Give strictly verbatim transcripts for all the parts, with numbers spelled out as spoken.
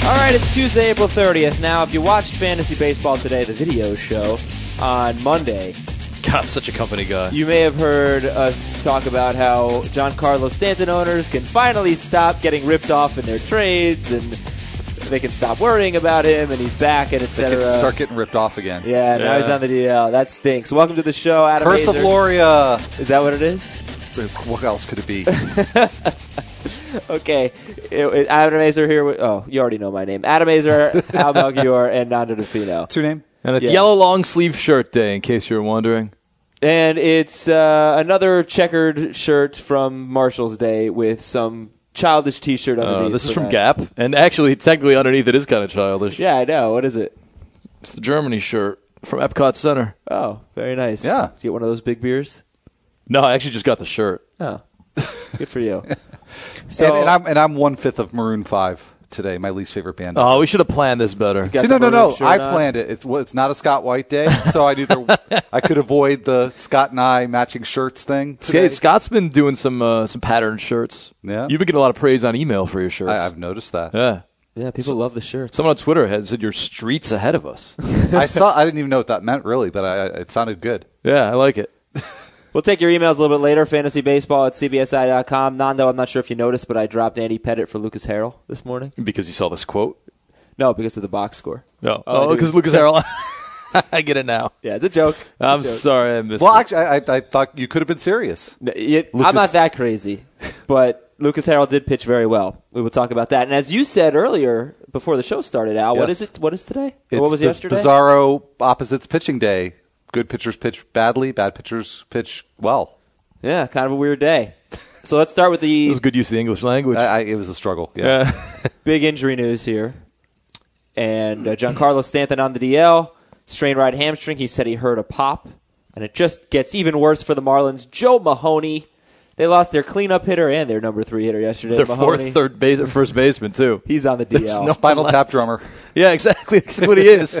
All right, it's Tuesday, April thirtieth. Now, if you watched Fantasy Baseball Today, the video show, on Monday, God, such a company guy. you may have heard us talk about how Giancarlo Stanton owners can finally stop getting ripped off in their trades, and they can stop worrying about him, and he's back, and et They cetera. can start getting ripped off again. Yeah, now Yeah. he's on the D L. That stinks. Welcome to the show, Adam Curse of Hazer. Loria. Is that what it is? What else could it be? Okay. It, it, Adam Hazer here. With, oh, you already know my name. Adam Hazer, Al Melchior, and Nando DeFino. What's your name? And it's Yeah. yellow long sleeve shirt day, in case you're wondering. And it's uh, another checkered shirt from Marshall's Day with some childish T-shirt underneath. Uh, this is for from that. Gap, and actually, technically, underneath it is kind of childish. Yeah, I know. What is it? It's the Germany shirt from Epcot Center. Oh, very nice. Yeah. Did you get one of those big beers? No, I actually just got the shirt. Oh, good for you. So and, and I'm and I'm one fifth of Maroon Five today. My least favorite band. Oh, we should have planned this better. got See, the no, no, no. Maroon shirt I on? planned it. It's well, it's not a Scott White day, so I either I could avoid the Scott and I matching shirts thing. today. Skate, Scott's been doing some uh, some patterned shirts. Yeah. You've been getting a lot of praise on email for your shirts. I, I've noticed that. yeah. Yeah, people love the shirts. Someone on Twitter had said you're streets ahead of us. I saw. I didn't even know what that meant really, but I, it sounded good. Yeah, I like it. We'll take your emails a little bit later. Fantasy baseball at C B S I dot com. Nando, I'm not sure if you noticed, but I dropped Andy Pettit for Lucas Harrell this morning. Because you saw this quote? No, because of the box score. No. Oh, Oh, because dude. Lucas Harrell. I get it now. Yeah, it's a joke. It's a I'm joke. sorry I missed Well, it. actually, I, I, I thought you could have been serious. No, it- Lucas- I'm not that crazy, but Lucas Harrell did pitch very well. We will talk about that. And as you said earlier, before the show started, Al, what Yes. is it? What is today? Or It's what was biz- yesterday? Bizarro opposites pitching day. Good pitchers pitch badly. Bad pitchers pitch well. Yeah, kind of a weird day. So let's start with It the was good use of the English language. I, I, it was a struggle. Yeah. yeah. big injury news here. And uh, Giancarlo Stanton on the D L, strained right hamstring. He said he heard a pop. And it just gets even worse for the Marlins. Joe Mahoney. They lost their cleanup hitter and their number three hitter yesterday. Their Mahoney. fourth, third base, first baseman too. He's on the D L. no- Spinal tap drummer. Yeah, exactly. That's what he is.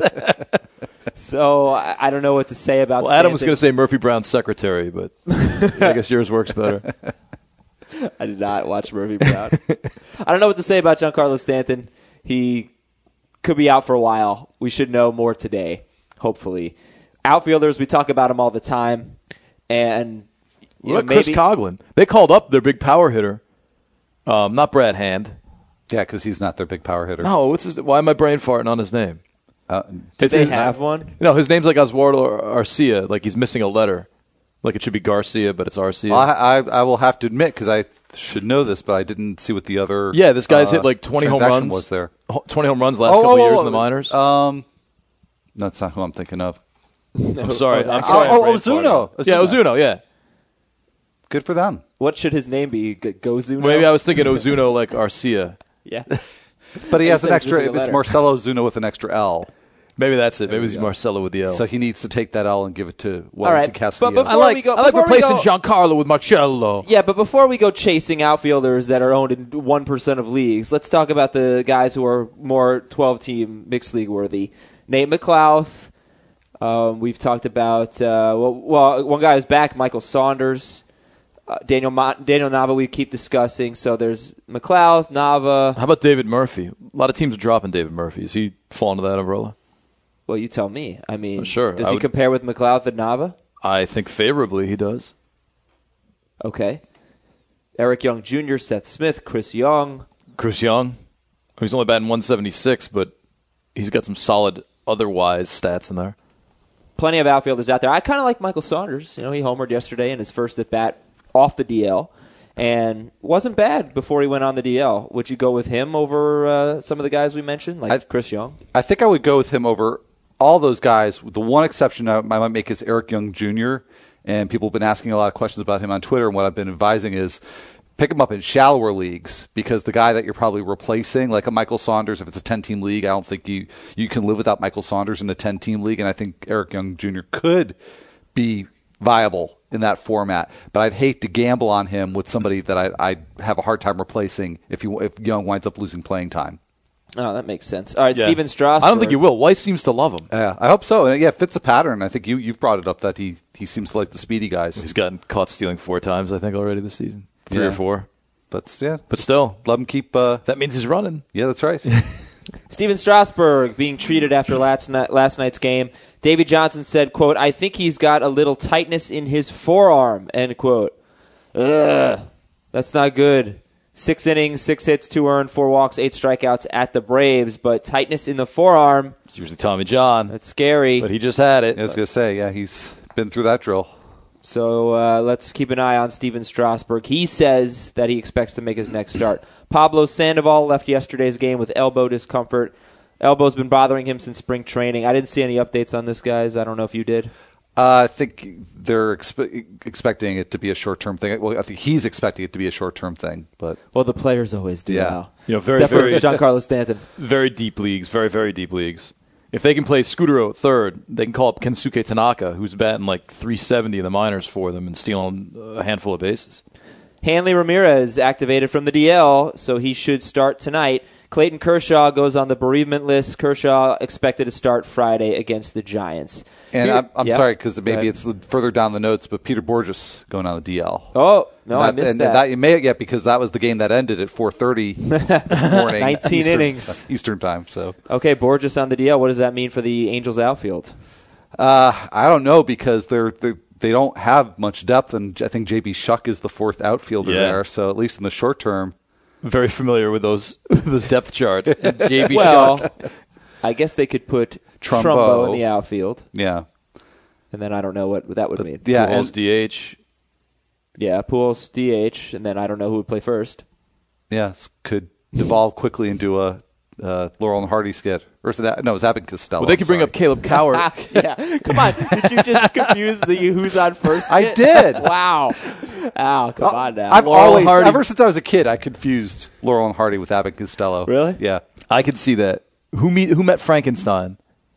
So I, I don't know what to say about Well, Adam was Stanton. going to say Murphy Brown's secretary, but I guess yours works better. I did not watch Murphy Brown. I don't know what to say about Giancarlo Stanton. He could be out for a while. We should know more today, hopefully. Outfielders, we talk about them all the time. And you What know, about Chris maybe Coughlin? They called up their big power hitter, um, not Brad Hand. Yeah, because he's not their big power hitter. No, what's his? Why am I brain farting on his name? Uh, did they his- have one? No, his name's like Oswaldo Arcia. Like he's missing a letter. Like it should be Garcia, but it's Arcia. well, I, I, I will have to admit, because I should know this, but I didn't see what the other yeah, this guy's uh, hit like twenty home transaction runs. was there. Ho- twenty home runs last Oh, couple oh, years oh, in the minors. Um, that's not who I'm thinking of. I'm sorry. oh, I'm that- sorry. Oh, I oh, brain Ozuna. farted. Yeah, Ozuno. Yeah. Good for them. What should his name be? G- Gozuno? Maybe I was thinking Ozuno like Arcia. Yeah. But he I has said an it's extra. missing a It's letter. Marcelo Ozuna with an extra L. Maybe that's it. Maybe we it's go. Marcelo with the L. So he needs to take that L and give it to All right, Wellington Castillo. but before I like we go- I like before we replacing go- Giancarlo with Marcello. Yeah, but before we go chasing outfielders that are owned in one percent of leagues, let's talk about the guys who are more twelve-team mixed league worthy. Nate McLouth. Um, we've talked about, uh, well, well, one guy who's back, Michael Saunders. Uh, Daniel Ma- Daniel Nava we keep discussing. So there's McLouth, Nava. How about David Murphy? A lot of teams are dropping David Murphy. Is he fall into that umbrella? Well, you tell me. I mean, Sure, does I he would- compare with McLouth and Nava? I think favorably he does. Okay. Eric Young Junior, Seth Smith, Chris Young. Chris Young, he's only batting one seventy-six, but he's got some solid otherwise stats in there. Plenty of outfielders out there. I kind of like Michael Saunders. You know, he homered yesterday in his first at bat off the D L, and wasn't bad before he went on the D L. Would you go with him over uh, some of the guys we mentioned, like I- Chris Young? I think I would go with him over all those guys. The one exception I might make is Eric Young Junior And people have been asking a lot of questions about him on Twitter. And what I've been advising is pick him up in shallower leagues, because the guy that you're probably replacing, like a Michael Saunders, if it's a ten-team league, I don't think you, you can live without Michael Saunders in a ten-team league. And I think Eric Young Junior could be viable in that format. But I'd hate to gamble on him with somebody that I, I'd have a hard time replacing if, you, if Young winds up losing playing time. Oh, that makes sense. All right, Yeah. Steven Strasburg. I don't think you will. Weiss seems to love him. Yeah, I hope so. And yeah, it fits a pattern. I think you, you've brought it up that he, he seems to like the speedy guys. He's gotten caught stealing four times, I think, already this season. Three Yeah. or four. But yeah, But still, let him keep. Uh, that means he's running. yeah, that's right. Steven Strasburg being treated after last night, last night's game. Davey Johnson said, quote, I think he's got a little tightness in his forearm, end quote. Ugh, that's not good. Six innings, six hits, two earned, four walks, eight strikeouts at the Braves, but tightness in the forearm. It's usually Tommy John. That's scary. But he just had it. I was going to say, yeah, he's been through that drill. So uh, let's keep an eye on Steven Strasburg. He says that he expects to make his next start. Pablo Sandoval left yesterday's game with elbow discomfort. Elbow's been bothering him since spring training. I didn't see any updates on this, guys. I don't know if you did. Uh, I think they're expe- expecting it to be a short-term thing. Well, I think he's expecting it to be a short-term thing. But Well, the players always do Yeah. now. You know, very, Except very, for Giancarlo Stanton. very deep leagues. Very, very deep leagues. If they can play Scudero at third, they can call up Kensuke Tanaka, who's batting like three seventy in the minors for them and stealing a handful of bases. Hanley Ramirez activated from the D L, so he should start tonight. Clayton Kershaw goes on the bereavement list. Kershaw expected to start Friday against the Giants. And Here- I'm, I'm yeah. sorry because Go maybe ahead. it's further down the notes, but Peter Borges going on the D L. Oh, no, and I missed and that. that you may get because that was the game that ended at four thirty this morning. nineteen Eastern, innings. Eastern time. So Okay, Borges on the D L. What does that mean for the Angels outfield? uh, I don't know because they're, they're they don't have much depth, and I think J B Shuck is the fourth outfielder Yeah. there. So at least in the short term, Very familiar with those those depth charts. And J B Well, Shuck. I guess they could put Trumbo, Trumbo. in the outfield, yeah, and then I don't know what that would mean. yeah, Pujols and, D H. Yeah, Pujols D H, and then I don't know who would play first. yeah, this could devolve quickly into a uh, Laurel and Hardy skit. Or is it, no, it's Abbott Costello. Well, they I'm could bring sorry. up Caleb Coward. Yeah, come on. Did you just confuse the who's on first? I skit? did. Wow. Ow, come on now. I've Laurel always, Hardy. ever since I was a kid, I confused Laurel and Hardy with Abbott Costello. Really? Yeah. I could see that. Who meet? Who met Frankenstein?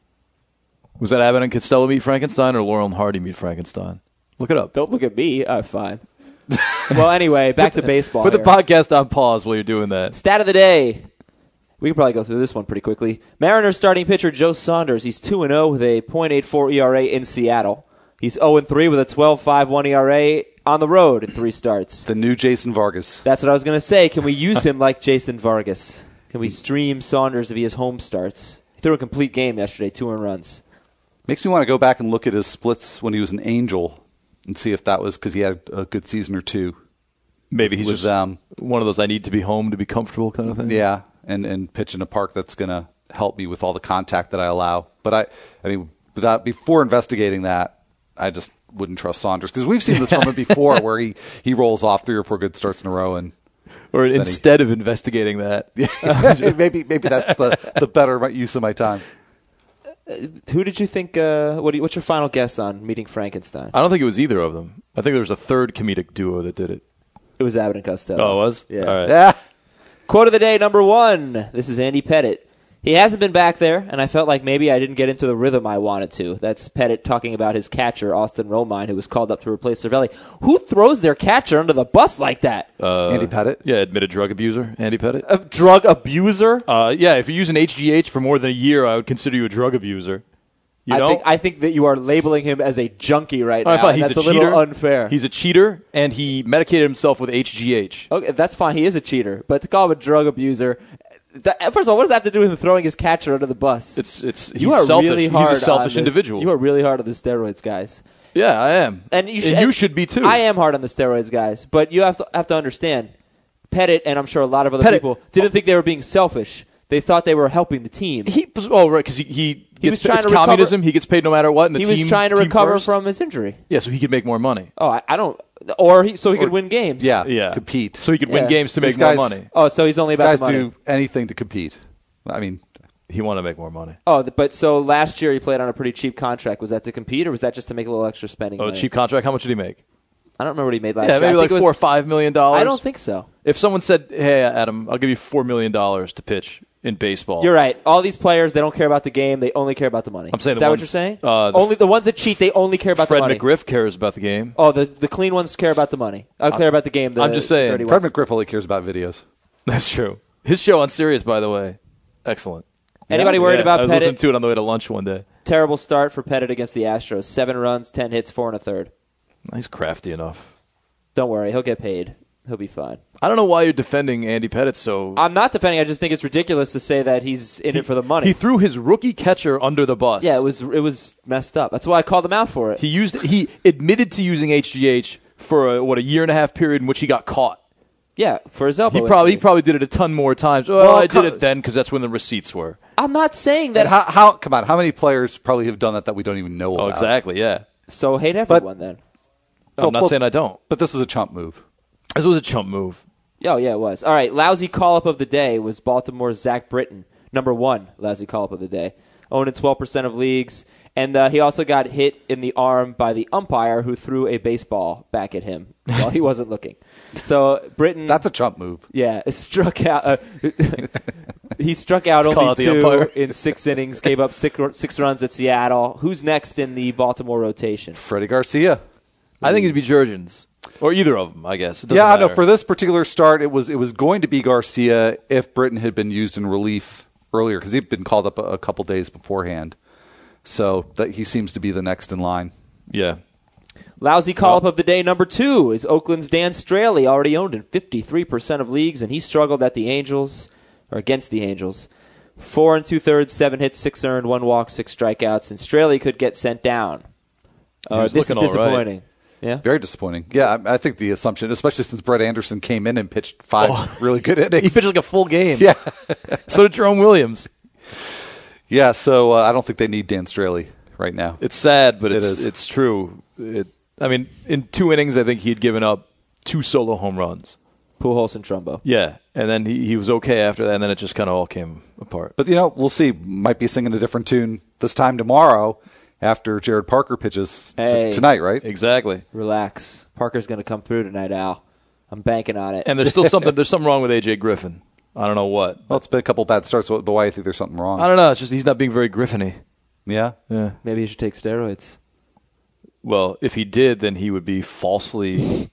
Was that Abbott and Costello meet Frankenstein or Laurel and Hardy meet Frankenstein? Look it up. Don't look at me. I'm fine. Well, anyway, back to baseball. Put the here. podcast on pause while you're doing that. Stat of the day. We can probably go through this one pretty quickly. Mariners starting pitcher Joe Saunders. He's two and oh with a point eight four E R A in Seattle. He's oh and three with a twelve point five one E R A on the road in three starts. The new Jason Vargas. That's what I was going to say. Can we use him like Jason Vargas? Can we stream Saunders if he has home starts? He threw a complete game yesterday, two earned runs. Makes me want to go back and look at his splits when he was an Angel and see if that was because he had a good season or two. Maybe he's with just them. one of those I need to be home to be comfortable kind of thing. Yeah, and, and pitch in a park that's going to help me with all the contact that I allow. But I, I mean, without before investigating that, I just wouldn't trust Saunders because we've seen this from him before, where he, he rolls off three or four good starts in a row, and Or he- instead of investigating that. maybe maybe that's the the better use of my time. Who did you think? Uh, what do you, what's your final guess on meeting Frankenstein? I don't think it was either of them. I think there was a third comedic duo that did it. It was Abbott and Costello. Oh, it was? Yeah. All right. Yeah. Quote of the day, number one. This is Andy Pettit. He hasn't been back there, and I felt like maybe I didn't get into the rhythm I wanted to. That's Pettit talking about his catcher, Austin Romine, who was called up to replace Cervelli. Who throws their catcher under the bus like that? Uh, Andy Pettit. Yeah, admitted drug abuser, Andy Pettit. A drug abuser? Uh, yeah, if you're using H G H for more than a year, I would consider you a drug abuser. You I know? think I think that you are labeling him as a junkie right Oh, I now. thought and he's that's a, a, cheater. little unfair. He's a cheater, and he medicated himself with H G H. Okay, that's fine. He is a cheater, but to call him a drug abuser. That, first of all, what does that have to do with him throwing his catcher under the bus? It's it's he's you are selfish. really hard he's a selfish on this. individual. You are really hard on the steroids, guys. Yeah, I am. And you should, and you and should be too. I am hard on the steroids, guys, but you have to have to understand. Pettit and I'm sure a lot of other Pettit- people didn't think they were being selfish. They thought they were helping the team. He oh right because he he, He gets, was trying it's to recover- communism. He gets paid no matter what, and the he team was trying to team recover first. from his injury. Yeah, so he could make more money. Oh, I, I don't. Or he, so he could Or- win games. Yeah, Yeah, compete. so he could Yeah. win games to make These more guys- money. Oh, so he's only These about guys the money. do anything to compete. I mean, He wanted to make more money. Oh, th- but so last year he played on a pretty cheap contract. Was that to compete, or was that just to make a little extra spending? Oh, money? cheap contract. How much did he make? I don't remember what he made last Yeah, year. maybe I like think it four or was, five million dollars. I don't think so. If someone said, "Hey, Adam, I'll give you four million dollars to pitch in baseball," You're right. All these players, they don't care about the game. They only care about the money. I'm saying is the that what ones- you're saying? uh, the- only the ones that cheat, they only care about Fred the money. McGriff cares about the game. Oh, the the clean ones care about the money. I care about the game. The I'm just saying. dirty Fred ones. McGriff only cares about videos. That's true. His show on Sirius, by the way, excellent. Anybody worried Yeah, about I was Pettit? listening to it on the way to lunch one day. Terrible start for Pettit against the Astros. Seven runs, ten hits, four and a third. He's crafty enough. Don't worry, he'll get paid. He'll be fine. I don't know why you're defending Andy Pettitte so. I'm not defending. I just think it's ridiculous to say that he's in he, it for the money. He threw his rookie catcher under the bus. Yeah, it was it was messed up. That's why I called him out for it. He used he admitted to using H G H for a, what a year and a half period in which he got caught. Yeah, for his elbow. He probably injury. he probably did it a ton more times. Well, Well, I co- did it then because that's when the receipts were. I'm not saying that. And how, how? Come on, how many players probably have done that that we don't even know Oh, about? exactly. Yeah. So hate everyone then. No, I'm not well, saying I don't. But this was a chump move. This was a chump move. Oh, yeah, it was. All right, lousy call-up of the day was Baltimore's Zach Britton. Number one lousy call-up of the day. Owned in twelve percent of leagues. And uh, he also got hit in the arm by the umpire who threw a baseball back at him while he wasn't looking. So Britton... That's a chump move. Yeah, it struck out... Uh, he struck out Let's call only out the two umpire. in six innings, gave up six, six runs at Seattle. Who's next in the Baltimore rotation? Freddie Garcia. I think it'd be Jurgens. Or either of them, I guess. It doesn't Yeah, I know. matter. For this particular start, it was it was going to be Garcia if Britton had been used in relief earlier because he'd been called up a, a couple days beforehand. So that he seems to be the next in line. Yeah. Lousy call-up of the day number two is Oakland's Dan Straley, already owned in fifty-three percent of leagues, and he struggled at the Angels, or against the Angels. Four and two-thirds, seven hits, six earned, one walk, six strikeouts, and Straley could get sent down. Uh, was this is looking all right. disappointing. Yeah. Very disappointing. Yeah, I, I think the assumption, especially since Brett Anderson came in and pitched five really good innings. He pitched like a full game. Yeah. So did Jerome Williams. Yeah, so uh, I don't think they need Dan Straley right now. It's sad, but It it's is. it's true. It, I mean, in two innings, I think he had given up two solo home runs. Pujols and Trumbo. Yeah, and then he, he was okay after that, and then it just kind of all came apart. But, you know, we'll see. Might be singing a different tune this time tomorrow after Jared Parker pitches t- Hey. tonight, right? Exactly. Relax. Parker's going to come through tonight, Al. I'm banking on it. And there's still something. There's something wrong with A J Griffin. I don't know what. Well, it's been a couple bad starts, but why I think there's something wrong. I don't know. It's just he's not being very Griffin-y. Yeah? Yeah. Maybe he should take steroids. Well, if he did, then he would be falsely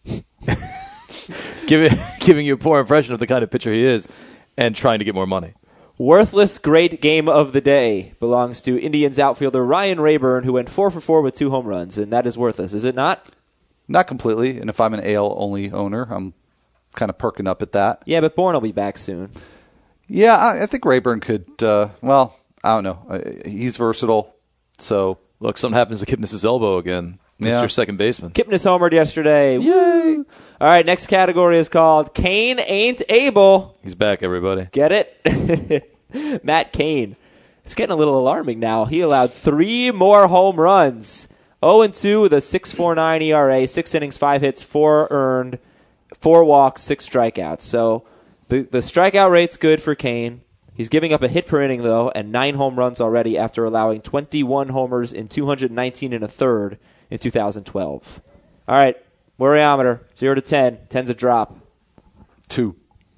giving giving you a poor impression of the kind of pitcher he is, and trying to get more money. Worthless great game of the day belongs to Indians outfielder Ryan Rayburn, who went four for four with two home runs, and that is worthless, is it not? Not completely. And if I'm an A L-only owner, I'm kind of perking up at that. Yeah, but Bourne will be back soon. Yeah, I, I think Rayburn could, uh, well, I don't know. Uh, he's versatile, so... Look, something happens to Kipnis' elbow again. This is Yeah. your second baseman. Kipnis homered yesterday. Yay! All right, next category is called Kane Ain't Able. He's back, everybody. Get it? Matt Cain. It's getting a little alarming now. He allowed three more home runs. oh and two with a six point four nine E R A, six innings, five hits, four earned, four walks, six strikeouts. So the, the strikeout rate's good for Cain. He's giving up a hit per inning, though, and nine home runs already after allowing twenty-one homers in two hundred nineteen and a third in two thousand twelve. All right, Worryometer, zero to ten. ten's a drop. Two.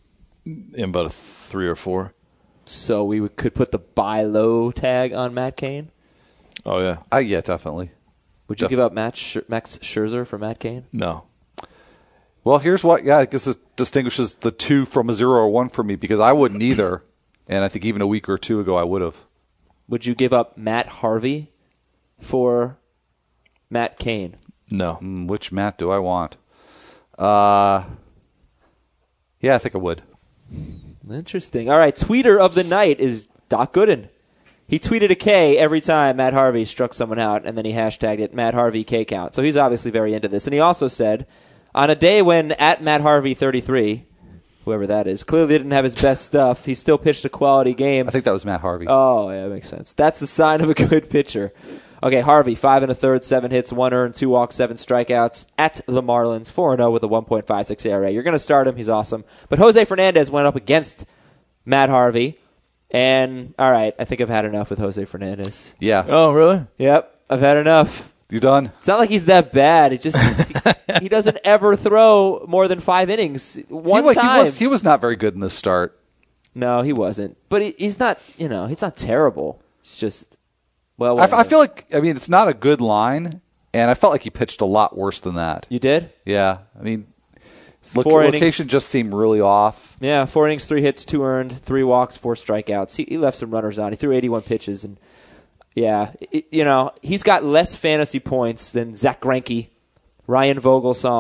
In about a three or four. So we would, could put the buy low tag on Matt Cain. Oh, yeah. Uh, yeah, definitely. Would you Def- give up Matt Sch- Max Scherzer for Matt Cain? No. Well, here's what, yeah, I guess this distinguishes the two from a zero or one for me, because I wouldn't either, and I think even a week or two ago I would have. Would you give up Matt Harvey for Matt Cain? No. Mm, which Matt do I want? Uh, yeah, I think I would. Interesting. All right, tweeter of the night is Doc Gooden. He tweeted a K every time Matt Harvey struck someone out, and then he hashtagged it Matt Harvey K count. So he's obviously very into this. And he also said, on a day when at Matt Harvey thirty-three, whoever that is, clearly didn't have his best stuff, he still pitched a quality game. I think that was Matt Harvey. Oh, yeah, that makes sense. That's the sign of a good pitcher. Okay, Harvey, five and a third, seven hits, one earned, two walks, seven strikeouts at the Marlins, four and oh with a one point five six E R A. You're going to start him. He's awesome. But Jose Fernandez went up against Matt Harvey. And, all right, I think I've had enough with Jose Fernandez. yeah. Oh, really? Yep, I've had enough. You done? It's not like he's that bad. It just he, he doesn't ever throw more than five innings. One he, wa- time. He was, he was not very good in this start. No, he wasn't. But he, he's not, you know, he's not terrible. He's just, well, I, f- I whatever. feel like, I mean, it's not a good line, and I felt like he pitched a lot worse than that. You did? Yeah. I mean, look, Four location innings. just seemed really off. Yeah, four innings, three hits, two earned, three walks, four strikeouts. He, he left some runners on. He threw eighty-one pitches, and yeah, it, you know, he's got less fantasy points than Zach Greinke, Ryan Vogelsong,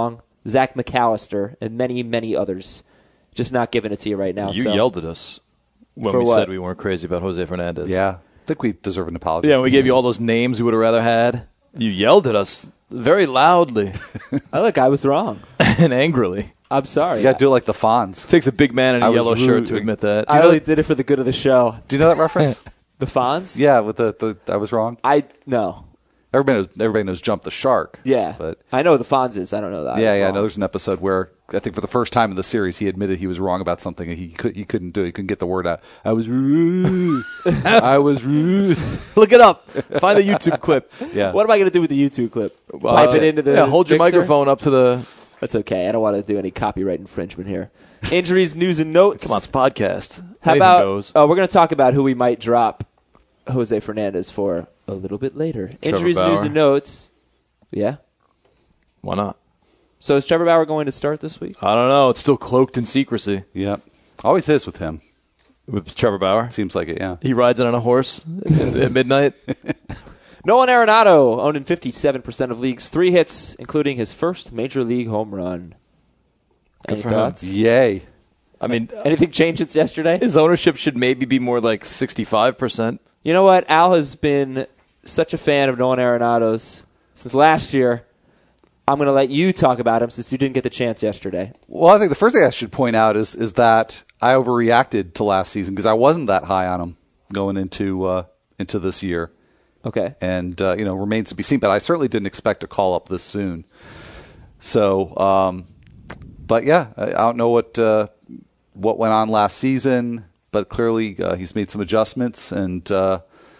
Zach McAllister, and many, many others. Just not giving it to you right now. You so. yelled at us when For we what? said we weren't crazy about Jose Fernandez. Yeah. I think we deserve an apology. Yeah, we gave you all those names we would have rather had. You yelled at us very loudly Oh, look, I was wrong. and angrily. I'm sorry. You got to do it like the Fonz. Takes a big man in I a was yellow shirt to rude. admit that. I only did it for the good of the show. Do you know that reference? The Fonz? Yeah, with the, the I was wrong. I no. Everybody knows, everybody knows Jump the Shark. Yeah. But I know the Fonz is. I don't know that. I yeah, was yeah. wrong. No, there's an episode where I think for the first time in the series he admitted he was wrong about something and he could he couldn't do it. He couldn't get the word out. I was rude. I was rude. Look it up. Find the YouTube clip. Yeah. What am I going to do with the YouTube clip? Uh, Pipe it into the yeah, hold your mixer? microphone up to the... That's okay. I don't want to do any copyright infringement here. Injuries, news, and notes. Come on, it's a podcast. How Anything about? goes. Oh, we're going to talk about who we might drop Jose Fernandez for a little bit later. Injuries, Bauer. news, and notes. Yeah. Why not? So is Trevor Bauer going to start this week? I don't know. It's still cloaked in secrecy Yeah. Always is with him. with Trevor Bauer. Seems like it, yeah. He rides it on a horse at at midnight. Nolan Arenado owned in fifty-seven percent of leagues, three hits, including his first major league home run. Good Any for him. thoughts? Yay. I mean, Anything changed since yesterday? his ownership should maybe be more like sixty-five percent. You know what? Al has been such a fan of Nolan Arenado's since last year. I'm going to let you talk about him since you didn't get the chance yesterday. Well, I think the first thing I should point out is is that I overreacted to last season because I wasn't that high on him going into uh, into this year. Okay. And, uh, you know, remains to be seen. But I certainly didn't expect to call up this soon. So, um, but yeah, I, I don't know what uh, what went on last season, but clearly uh, he's made some adjustments and uh,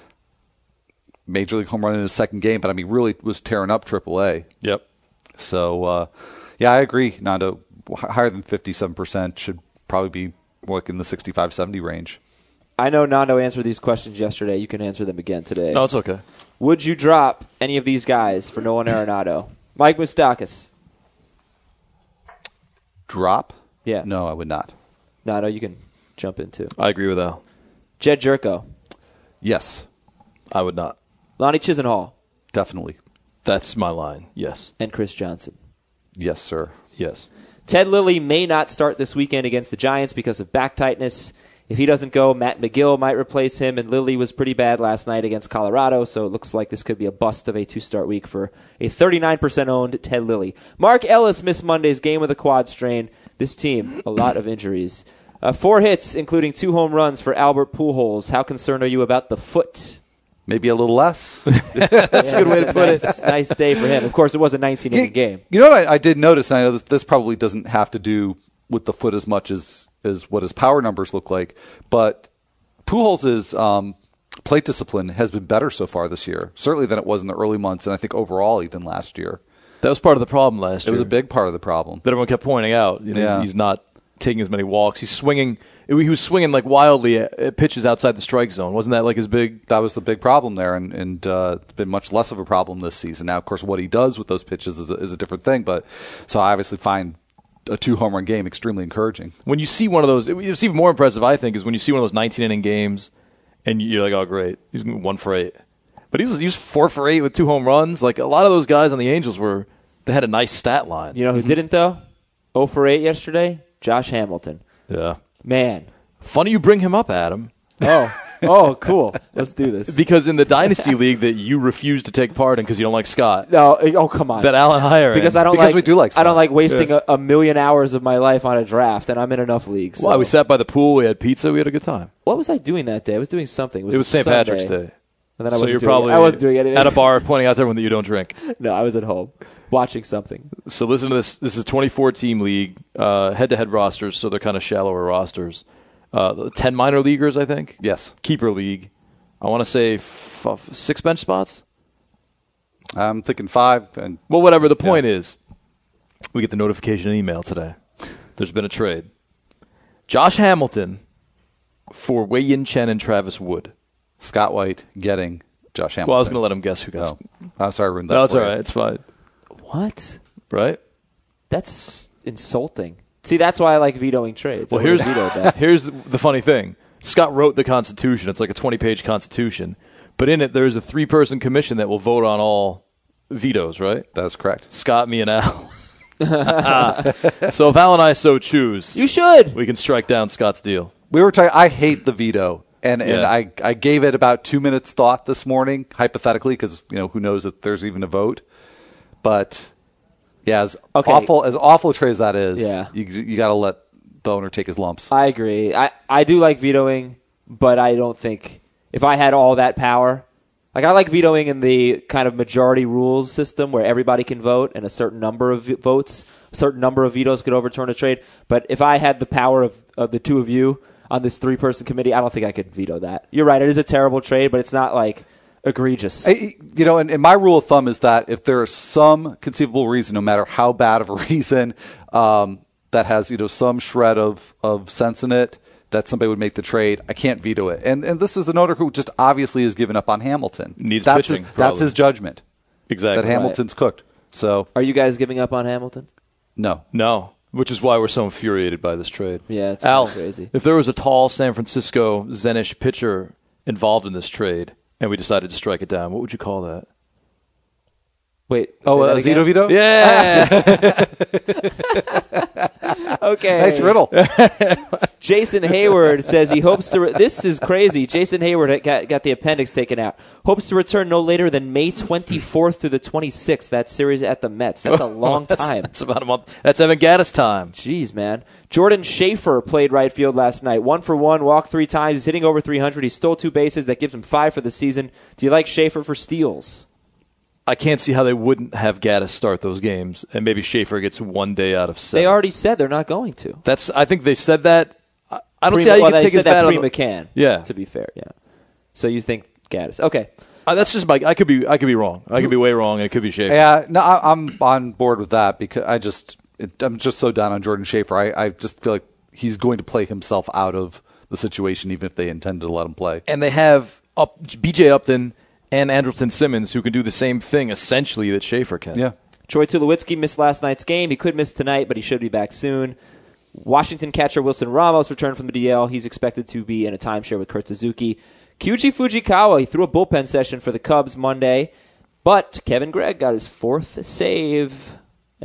major league home run in his second game. But I mean, really was tearing up triple A. Yep. So, uh, yeah, I agree. Nando, h- higher than fifty-seven percent should probably be more like in the sixty-five, seventy range. I know Nando answered these questions yesterday. You can answer them again today. No, it's okay. Would you drop any of these guys for Nolan Arenado? Mike Moustakas. Drop? Yeah. No, I would not. Nando, you can jump in too. I agree with Al. Jed Jerko. Yes, I would not. Lonnie Chisenhall. definitely. That's my line. Yes. And Chris Johnson. Yes, sir. Yes. Ted Lilly may not start this weekend against the Giants because of back tightness. If he doesn't go, Matt McGill might replace him, and Lilly was pretty bad last night against Colorado, so it looks like this could be a bust of a two-start week for a thirty-nine percent owned Ted Lilly. Mark Ellis missed Monday's game with a quad strain. This team, a lot of injuries. Uh, four hits, including two home runs for Albert Pujols. How concerned are you about the foot? Maybe a little less. That's a good way to put it. Nice day for him. Of course, it was a nineteen-inning game. You know what I, I did notice, and I know this, this probably doesn't have to do with the foot as much as, as what his power numbers look like, but Pujols' um, plate discipline has been better so far this year, certainly than it was in the early months, and I think overall even last year. That was part of the problem last It year. was a big part of the problem. that everyone kept pointing out. You know, Yeah. he's, he's not taking as many walks. He's swinging. He was swinging like wildly at, at pitches outside the strike zone. Wasn't that like his big? That was the big problem there, and, and uh, it's been much less of a problem this season. Now, of course, what he does with those pitches is a, is a different thing, but so I obviously find a two home run game extremely encouraging. When you see one of those, it's even more impressive. I think is when you see one of those nineteen inning games, and you're like, oh great, he's one for eight. But he was he was four for eight with two home runs. Like a lot of those guys on the Angels were, they had a nice stat line. You know who didn't, though? oh for eight yesterday? Josh Hamilton. Yeah. Man. Funny you bring him up, Adam. Oh, oh, cool. Let's do this. Because in the Dynasty League that you refuse to take part in because you don't like Scott, No, oh, come on. that Alan Hire because in. I don't Because like we do like I don't Scott. like wasting a, a million hours of my life on a draft, and I'm in enough leagues. Why? so- We sat by the pool, we had pizza, we had a good time. What was I doing that day? I was doing something. It was Saint Sunday, Patrick's Day. And then I so wasn't you're doing probably I wasn't doing anything. at a bar pointing out to everyone that you don't drink. No, I was at home watching something. So listen to this. This is a twenty-four team league, uh, head-to-head rosters, so they're kind of shallower rosters. Uh, ten minor leaguers, I think. Yes. Keeper league. I want to say f- f- six bench spots. I'm thinking five, and Well, whatever. The point is, we get the notification email today. There's been a trade. Josh Hamilton for Wei Yin Chen and Travis Wood. Scott White getting Josh Hamilton. Well, I was going to let him guess who got. No. I'm sorry, I ruined that. No, it's for all you. right. It's fine. What? Right? That's insulting. See, that's why I like vetoing trades. Well, I would've here's vetoed that. here's the funny thing. Scott wrote the Constitution. It's like a twenty-page Constitution, but in it there's a three-person commission that will vote on all vetoes. Right? That's correct. Scott, me, and Al. So if Al and I so choose, You should. we can strike down Scott's deal. We were talking. I hate the veto, and and Yeah. I I gave it about two minutes thought this morning, hypothetically, because you know who knows if there's even a vote. But yeah, as Okay. awful as awful a trade as that is, Yeah. you you got to let the owner take his lumps. I agree. I, I do like vetoing, but I don't think if I had all that power, like I like vetoing in the kind of majority rules system where everybody can vote and a certain number of v- votes, a certain number of vetoes could overturn a trade. But if I had the power of, of the two of you on this three-person committee, I don't think I could veto that. You're right. It is a terrible trade, but it's not like egregious. I, you know, and, and my rule of thumb is that if there is some conceivable reason, no matter how bad of a reason, um, that has you know some shred of, of sense in it, that somebody would make the trade, I can't veto it. And and this is an owner who just obviously has given up on Hamilton. Needs that's pitching, his, that's probably. his judgment. Exactly. That Hamilton's cooked. So Are you guys giving up on Hamilton? no. No, which is why we're so infuriated by this trade. Yeah, it's Al, crazy. if there was a tall San Francisco Zenish pitcher involved in this trade and we decided to strike it down, what would you call that? Wait. Oh, say uh, that again? Zito veto? Yeah. Okay. Nice riddle. Jason Hayward says he hopes to. Re- this is crazy. Jason Hayward got, got the appendix taken out. Hopes to return no later than May twenty-fourth through the twenty-sixth. That series at the Mets. That's a long that's, time. That's about a month. That's Evan Gattis time. Jeez, man. Jordan Schaefer played right field last night. One for one, walked three times. He's hitting over three hundred. He stole two bases. That gives him five for the season. Do you like Schaefer for steals? I can't see how they wouldn't have Gattis start those games, and maybe Schaefer gets one day out of seven. They already said they're not going to. That's. I think they said that. I, I don't Pre- see how you well, can they take his said that bat out pre of the- McCann. Yeah. To be fair, yeah. So you think Gaddis? Okay. Uh, that's just my. I could be. I could be wrong. I could be way wrong. And it could be Schaefer. Yeah, no, I, I'm on board with that because I just it, I'm just so down on Jordan Schaefer. I, I just feel like he's going to play himself out of the situation, even if they intend to let him play. And they have up B J Upton and Andrelton Simmons who can do the same thing essentially that Schaefer can. Yeah. Troy Tulowitzki missed last night's game. He could miss tonight, but he should be back soon. Washington catcher Wilson Ramos returned from the D L. He's expected to be in a timeshare with Kurt Suzuki. Kyuji Fujikawa, he threw a bullpen session for the Cubs Monday, but Kevin Gregg got his fourth save.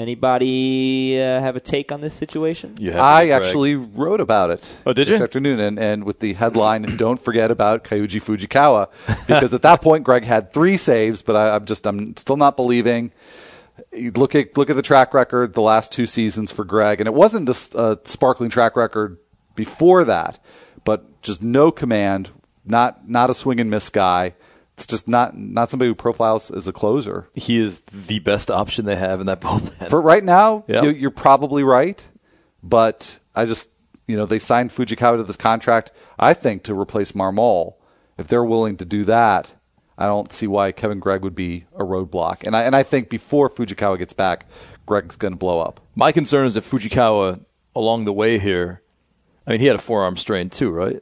Anybody uh, have a take on this situation? You have to I be correct. actually wrote about it. Oh, did this you? afternoon, and, and with the headline, "Don't forget about Kyuji Fujikawa," because at that point, Greg had three saves, but I, I'm just I'm still not believing. You look at look at the track record the last two seasons for Greg, and it wasn't a, a sparkling track record before that, but just no command, not not a swing and miss guy. It's just not not somebody who profiles as a closer. He is the best option they have in that bullpen. For right now, Yep. you, you're probably right, but I just, you know, they signed Fujikawa to this contract, I think, to replace Marmol. If they're willing to do that, I don't see why Kevin Gregg would be a roadblock. And I and I think before Fujikawa gets back, Gregg's going to blow up. My concern is that Fujikawa, along the way here, I mean, he had a forearm strain too, right?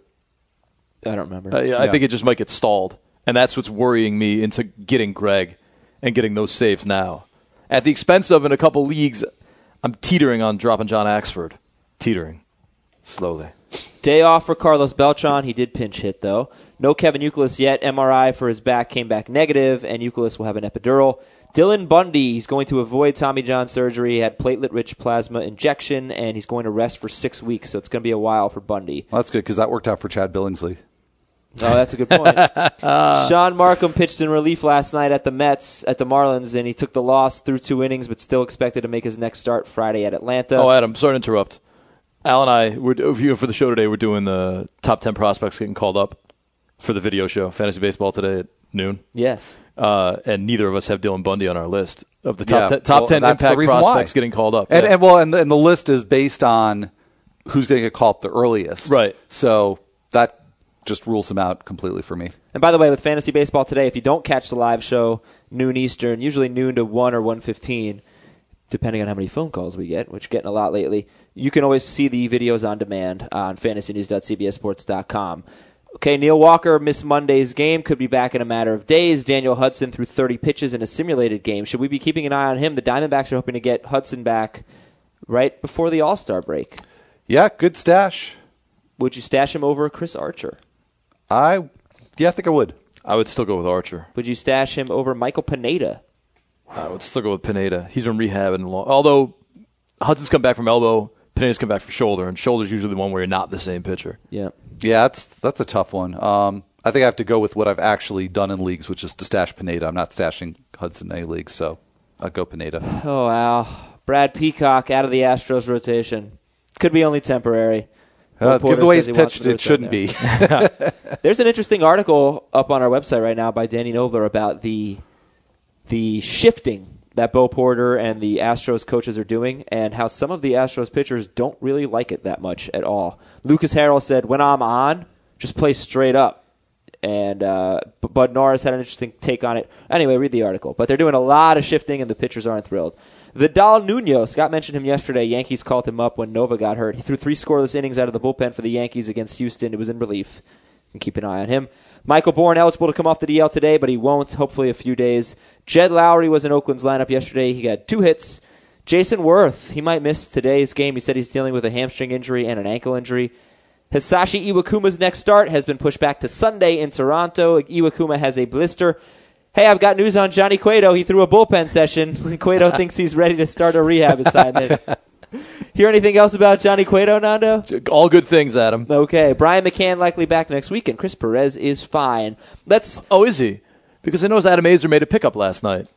I don't remember. I, I think it just might get stalled. And that's what's worrying me into getting Greg and getting those saves now. At the expense of, in a couple leagues, I'm teetering on dropping John Axford. Teetering. Slowly. Day off for Carlos Beltran. He did pinch hit, though. No Kevin Youkilis yet. M R I for his back came back negative, and Youkilis will have an epidural. Dylan Bundy, he's going to avoid Tommy John surgery. He had platelet-rich plasma injection, and he's going to rest for six weeks, so it's going to be a while for Bundy. Well, that's good because that worked out for Chad Billingsley. Oh, that's a good point. Sean Markham pitched in relief last night at the Mets, at the Marlins, and he took the loss through two innings, but still expected to make his next start Friday at Atlanta. Oh, Adam, sorry to interrupt. Al and I, we're, for the show today, we're doing the top ten prospects getting called up for the video show, Fantasy Baseball, today at noon. Yes. Uh, and neither of us have Dylan Bundy on our list of the top Yeah. ten, top Well, ten that's the impact reason prospects why. getting called up. And, Yeah. and well, and the, and the list is based on who's going to get called up the earliest. Right. So that just rules him out completely for me. And by the way, with Fantasy Baseball today, if you don't catch the live show, noon Eastern, usually noon to one or one fifteen, depending on how many phone calls we get, which we're getting a lot lately, you can always see the videos on demand on fantasy news dot c b s sports dot com. Okay, Neil Walker missed Monday's game, could be back in a matter of days. Daniel Hudson threw thirty pitches in a simulated game. Should we be keeping an eye on him? The Diamondbacks are hoping to get Hudson back right before the All-Star break. Yeah, good stash. Would you stash him over Chris Archer? I, yeah, I think I would. I would still go with Archer. Would you stash him over Michael Pineda? I would still go with Pineda. He's been rehabbing long. Although Hudson's come back from elbow, Pineda's come back from shoulder, and shoulder's usually the one where you're not the same pitcher. Yeah. Yeah, that's that's a tough one. Um, I think I have to go with what I've actually done in leagues, which is to stash Pineda. I'm not stashing Hudson in any leagues, so I'll go Pineda. Oh, wow. Brad Peacock out of the Astros rotation. Could be only temporary. Uh, Porter given the way he's says he wants pitched, to it shouldn't be. There's an interesting article up on our website right now by Danny Nobler about the the shifting that Bo Porter and the Astros coaches are doing and how some of the Astros pitchers don't really like it that much at all. Lucas Harrell said, when I'm on, just play straight up. And uh, Bud Norris had an interesting take on it. Anyway, read the article. But they're doing a lot of shifting, and the pitchers aren't thrilled. Vidal Nuno, Scott mentioned him yesterday. Yankees called him up when Nova got hurt. He threw three scoreless innings out of the bullpen for the Yankees against Houston. It was in relief. You can keep an eye on him. Michael Bourne eligible to come off the D L today, but he won't. Hopefully a few days. Jed Lowry was in Oakland's lineup yesterday. He got two hits. Jason Worth, he might miss today's game. He said he's dealing with a hamstring injury and an ankle injury. Hisashi Iwakuma's next start has been pushed back to Sunday in Toronto. Iwakuma has a blister. Hey, I've got news on Johnny Cueto. He threw a bullpen session. Cueto thinks he's ready to start a rehab assignment. Hear anything else about Johnny Cueto, Nando? All good things, Adam. Okay. Brian McCann likely back next week, and Chris Perez is fine. Let's. Oh, is he? Because I noticed Adam Azer made a pickup last night.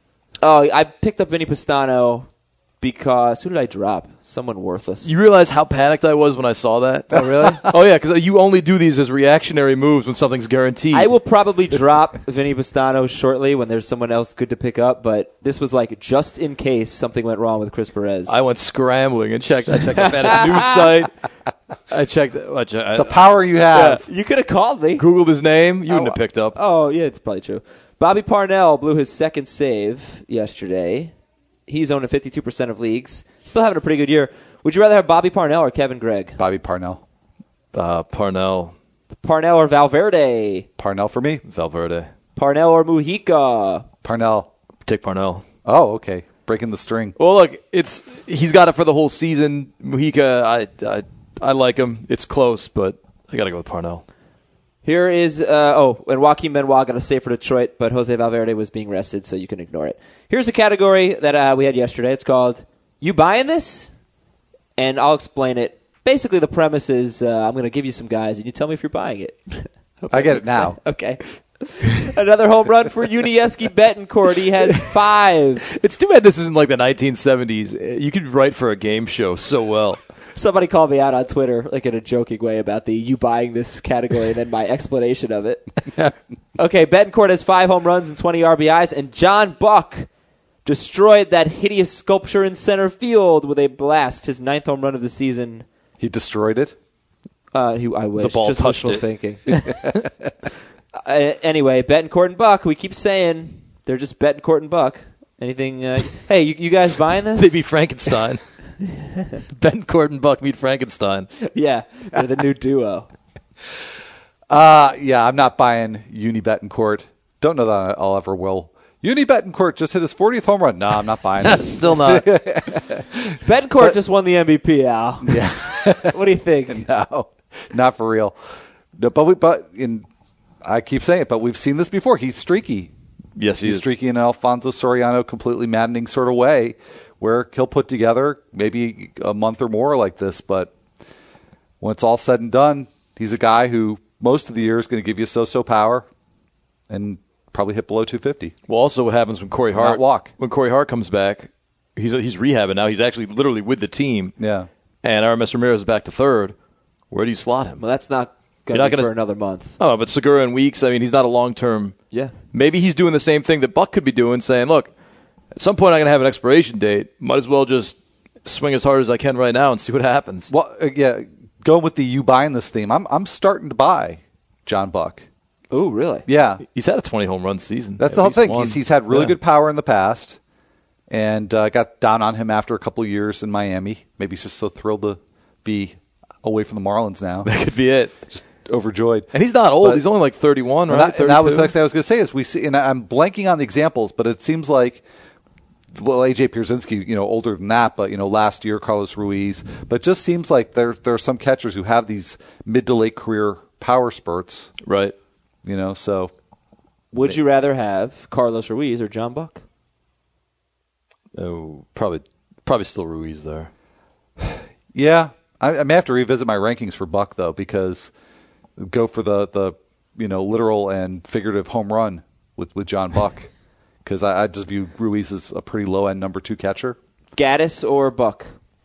Oh, I picked up Vinny Pastano because who did I drop? Someone worthless. You realize how panicked I was when I saw that? Oh, really? Oh, yeah, because you only do these as reactionary moves when something's guaranteed. I will probably drop Vinny Pastano shortly when there's someone else good to pick up, but this was like just in case something went wrong with Chris Perez. I went scrambling and checked. I checked the fantasy news site. I checked. I checked The power you have. You could have called me. Googled his name. You wouldn't Oh, have picked up. Oh, yeah, it's probably true. Bobby Parnell blew his second save yesterday. He's owned in fifty-two percent of leagues. Still having a pretty good year. Would you rather have Bobby Parnell or Kevin Gregg? Bobby Parnell. Uh, Parnell. Parnell or Valverde? Parnell for me. Valverde. Parnell or Mujica? Parnell. Take Parnell. Oh, okay. Breaking the string. Well, look, it's he's got it for the whole season. Mujica, I, I, I like him. It's close, but I got to go with Parnell. Here is, uh, oh, and Joaquin Benoit got a save for Detroit, but Jose Valverde was being rested, so you can ignore it. Here's a category that uh, we had yesterday. It's called You Buying This? And I'll explain it. Basically, the premise is uh, I'm going to give you some guys, and you tell me if you're buying it. I get it now. Okay. Another home run for Yuniesky Betancourt. He has five. It's too bad this isn't like the nineteen seventies. You could write for a game show so well. Somebody called me out on Twitter, like in a joking way, about the you buying this category and then my explanation of it. Okay, Betancourt has five home runs and twenty R B Is, and John Buck destroyed that hideous sculpture in center field with a blast, his ninth home run of the season. He destroyed it? Uh, he, I wish. The ball Just touched wishful it. thinking. uh, anyway, Betancourt and Buck, we keep saying they're just Betancourt and Buck. Anything? Uh, hey, you, you guys buying this? They beat Frankenstein. Betancourt and Buck meet Frankenstein. Yeah, they're the new duo. Uh, yeah, I'm not buying Uni Betancourt. Don't know that I'll ever will. Uni Betancourt just hit his fortieth home run. No, I'm not buying it. Still not. Betancourt just won the M V P, Al. Yeah. What do you think? No, not for real. No, but we, but in, I keep saying it, but we've seen this before. He's streaky. Yes, he He's is. streaky in an Alfonso Soriano completely maddening sort of way where he'll put together maybe a month or more like this, but when it's all said and done, he's a guy who most of the year is going to give you so-so power and probably hit below two fifty. Well, also what happens when Corey Hart Not walk. when Corey Hart comes back, he's he's rehabbing now. He's actually literally with the team. Yeah. And Aramis Ramirez is back to third. Where do you slot him? Well, that's not going You're to not be gonna- for another month. Oh, but Segura and Weeks, I mean, he's not a long-term. Yeah. Maybe he's doing the same thing that Buck could be doing, saying, look, at some point I'm going to have an expiration date. Might as well just swing as hard as I can right now and see what happens. Well, uh, yeah, going with the you buying this theme, I'm I'm starting to buy John Buck. Oh, really? Yeah. He's had a twenty home run season. That's At the whole least thing. one. He's, he's had really Yeah. good power in the past, and uh, got down on him after a couple of years in Miami. Maybe he's just so thrilled to be away from the Marlins now. That could be it. Just overjoyed. And he's not old. But- he's only like thirty-one, And right? that, and that was the thirty-two? next thing I was going to say is we see, and I'm blanking on the examples, but it seems like, well, A J Pierzynski, you know, older than that, but, you know, last year, Carlos Ruiz. But it just seems like there, there are some catchers who have these mid to late career power spurts, Right. you know, so. Would you rather have Carlos Ruiz or John Buck? Oh, probably Probably still Ruiz there. Yeah, I, I may have to revisit my rankings for Buck though, because go for the, the you know literal and figurative home run with, with John Buck, because I, I just view Ruiz as a pretty low end number two catcher. Gaddis or Buck?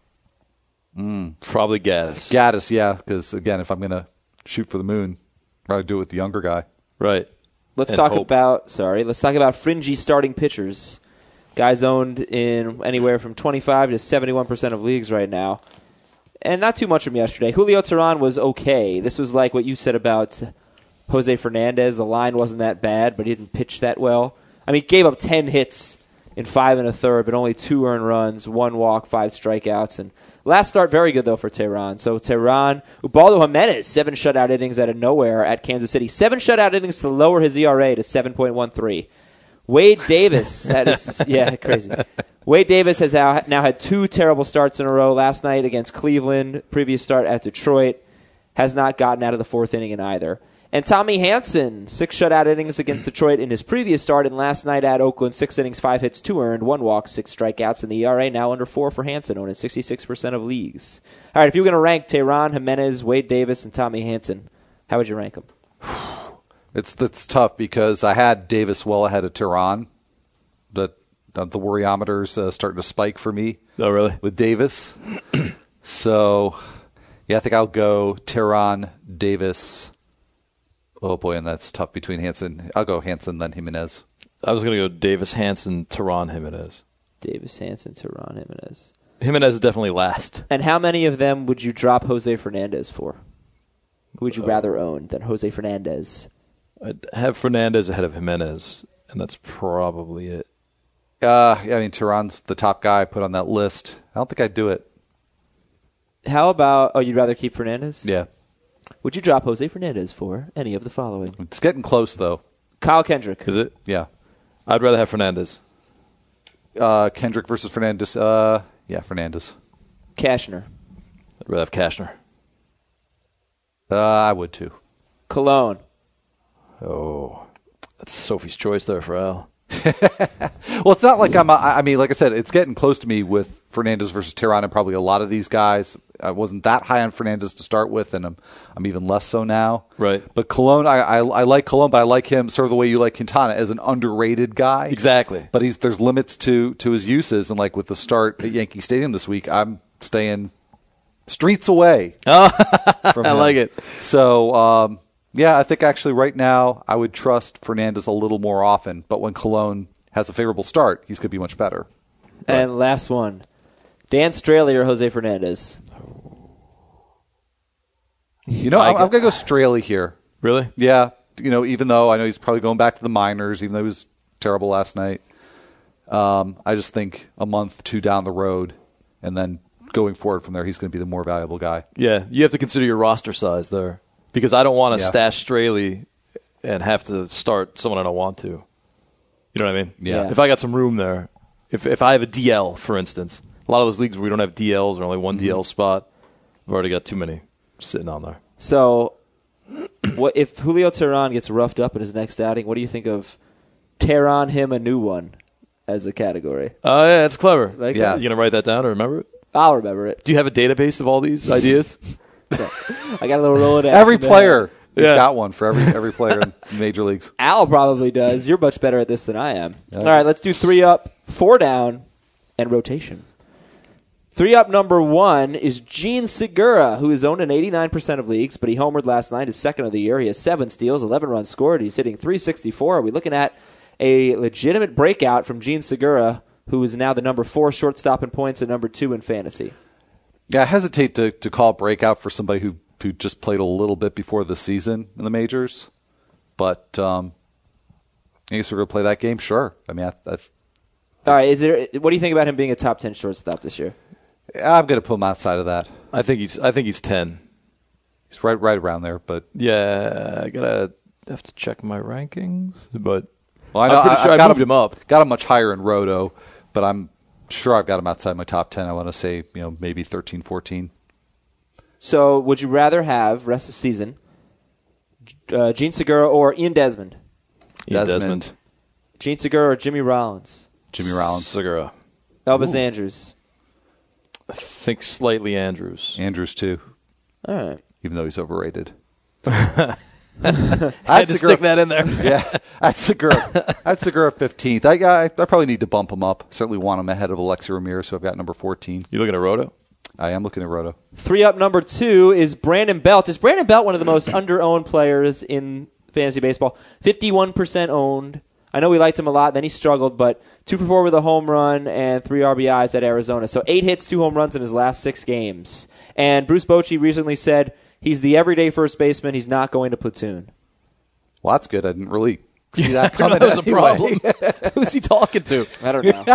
Mm. Probably Gaddis. Gaddis, yeah, because again, if I'm gonna shoot for the moon, probably do it with the younger guy. Right. Let's And talk hope. about sorry. Let's talk about fringy starting pitchers. Guys owned in anywhere from twenty-five to seventy-one percent of leagues right now. And not too much from yesterday. Julio Teheran was okay. This was like what you said about Jose Fernandez. The line wasn't that bad, but he didn't pitch that well. I mean, he gave up ten hits in five and a third, but only two earned runs, one walk, five strikeouts. And last start, very good, though, for Teheran. So Teheran, Ubaldo Jimenez, seven shutout innings out of nowhere at Kansas City. Seven shutout innings to lower his E R A to seven point one three. Wade Davis, that is, yeah, crazy. Wade Davis has now had two terrible starts in a row. Last night against Cleveland, previous start at Detroit, has not gotten out of the fourth inning in either. And Tommy Hanson, six shutout innings against Detroit in his previous start, and last night at Oakland, six innings, five hits, two earned, one walk, six strikeouts, and the E R A now under four for Hanson, owning sixty-six percent of leagues. All right, if you were going to rank Teheran, Jimenez, Wade Davis, and Tommy Hanson, how would you rank them? It's that's tough because I had Davis well ahead of Teheran, but the worryometer's uh, starting to spike for me. Oh, really? With Davis. So, yeah, I think I'll go Teheran, Davis. Oh, boy, and that's tough between Hanson. I'll go Hanson, then Jimenez. I was going to go Davis, Hanson, Teheran, Jimenez. Davis, Hanson, Teheran, Jimenez. Jimenez is definitely last. And how many of them would you drop Jose Fernandez for? Who would you Oh. rather own than Jose Fernandez? I'd have Fernandez ahead of Jimenez, and that's probably it. Uh, yeah, I mean, Tehran's the top guy I put on that list. I don't think I'd do it. How about, oh, you'd rather keep Fernandez? Yeah. Would you drop Jose Fernandez for any of the following? It's getting close, though. Kyle Kendrick. Is it? Yeah. I'd rather have Fernandez. Uh, Kendrick versus Fernandez. Uh, yeah, Fernandez. Cashner. I'd rather have Cashner. Uh, I would, too. Cologne. Oh, that's Sophie's choice there for Al. Well, it's not like I'm. I mean, like I said, it's getting close to me with Fernandez versus Teheran and probably a lot of these guys. I wasn't that high on Fernandez to start with, and I'm I'm even less so now. Right. But Cologne, I, I I like Cologne, but I like him sort of the way you like Quintana, as an underrated guy. Exactly. But he's there's limits to to his uses, and like with the start at Yankee Stadium this week, I'm staying streets away. Oh, from I him. like it. So. um Yeah, I think actually right now I would trust Fernandez a little more often, but when Cologne has a favorable start, he's going to be much better. And last one. Dan Straley or Jose Fernandez? You know, I'm, I'm going to go Straley here. Really? Yeah, you know, even though I know he's probably going back to the minors, even though he was terrible last night. Um, I just think a month, two down the road, and then going forward from there, he's going to be the more valuable guy. Yeah, you have to consider your roster size there. Because I don't want to Yeah. stash Straley and have to start someone I don't want to. You know what I mean? Yeah. If I got some room there, if if I have a D L, for instance, a lot of those leagues where we don't have D Ls or only one Mm-hmm. D L spot, I've already got too many sitting on there. So, what if Julio Teheran gets roughed up in his next outing? What do you think of Teheran him a new one as a category? Oh, yeah, that's clever. Like Yeah. that? You going to write that down or remember it? I'll remember it. Do you have a database of all these ideas? I got a little Rolodex. Every in there. player has Yeah. got one for every every player in major leagues. Al probably does. You're much better at this than I am. All right, let's do three up, four down, and rotation. Three up number one is Gene Segura, who is owned in eighty-nine percent of leagues, but he homered last night, his second of the year. He has seven steals, eleven runs scored. He's hitting three sixty-four. Are we looking at a legitimate breakout from Gene Segura, who is now the number four shortstop in points and number two in fantasy? Yeah, I hesitate to, to call breakout for somebody who, who just played a little bit before the season in the majors. But um, I guess we're going to play that game? Sure. I mean, I, I, All right, is there? What do you think about him being a top ten shortstop this year? I'm going to put him outside of that. I think he's I think he's ten. He's right right around there. But Yeah, I gotta have to check my rankings, but well, I know, I'm pretty I, sure I I got moved him up. Got him much higher in Roto, but I'm sure I've got him outside my top ten. I want to say, you know, maybe thirteen, fourteen. So, would you rather have rest of season uh, Gene Segura or Ian Desmond? Ian Desmond. Gene Segura or Jimmy Rollins? Jimmy Rollins. Segura. Elvis Andrews. I think slightly Andrews. Andrews, too, All right. even though he's overrated. I had to stick that in there. Yeah, I'd Segura. I'd Segura fifteenth. I, I I probably need to bump him up. Certainly want him ahead of Alexi Ramirez, so I've got number fourteen. You looking at Roto? I am looking at Roto. Three up, number two is Brandon Belt. Is Brandon Belt one of the most under-owned players in fantasy baseball? fifty-one percent owned. I know we liked him a lot, then he struggled, but two for four with a home run and three R B Is at Arizona. So eight hits, two home runs in his last six games. And Bruce Bochy recently said he's the everyday first baseman. He's not going to platoon. Well, that's good. I didn't really see that I coming. know that was anyway. a problem. Who's he talking to? I don't know.